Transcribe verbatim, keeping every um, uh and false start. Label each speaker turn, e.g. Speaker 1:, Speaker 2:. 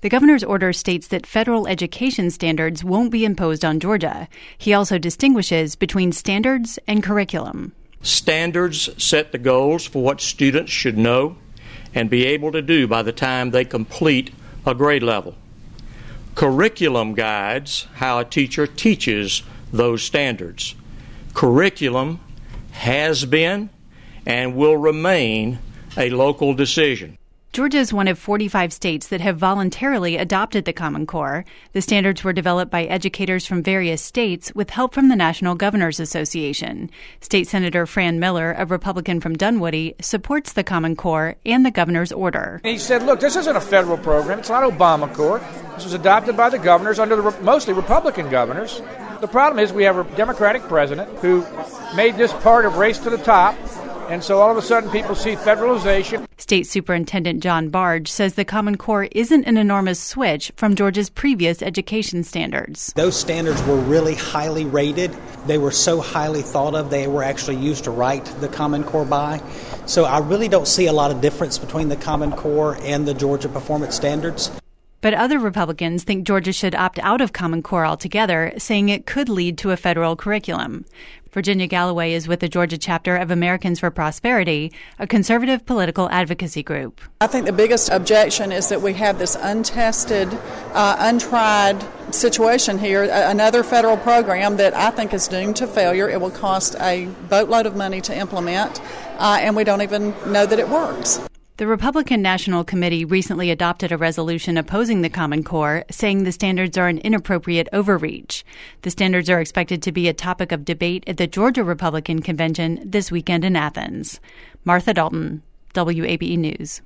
Speaker 1: The governor's order states that federal education standards won't be imposed on Georgia. He also distinguishes between standards and curriculum.
Speaker 2: Standards set the goals for what students should know and be able to do by the time they complete a grade level. Curriculum guides how a teacher teaches those standards. Curriculum has been and will remain a local decision.
Speaker 1: Georgia is one of forty-five states that have voluntarily adopted the Common Core. The standards were developed by educators from various states with help from the National Governors Association. State Senator Fran Miller, a Republican from Dunwoody, supports the Common Core and the governor's order.
Speaker 3: He said, look, this isn't a federal program. It's not Obamacare. This was adopted by the governors under the mostly Republican governors. The problem is we have a Democratic president who made this part of race to the top. And so all of a sudden people see federalization.
Speaker 1: State Superintendent John Barge says the Common Core isn't an enormous switch from Georgia's previous education standards.
Speaker 4: Those standards were really highly rated. They were so highly thought of, they were actually used to write the Common Core by. So I really don't see a lot of difference between the Common Core and the Georgia Performance Standards.
Speaker 1: But other Republicans think Georgia should opt out of Common Core altogether, saying it could lead to a federal curriculum. Virginia Galloway is with the Georgia chapter of Americans for Prosperity, a conservative political advocacy group.
Speaker 5: I think the biggest objection is that we have this untested, uh, untried situation here, another federal program that I think is doomed to failure. It will cost a boatload of money to implement, uh, and we don't even know that it works.
Speaker 1: The Republican National Committee recently adopted a resolution opposing the Common Core, saying the standards are an inappropriate overreach. The standards are expected to be a topic of debate at the Georgia Republican Convention this weekend in Athens. Martha Dalton, W A B E News.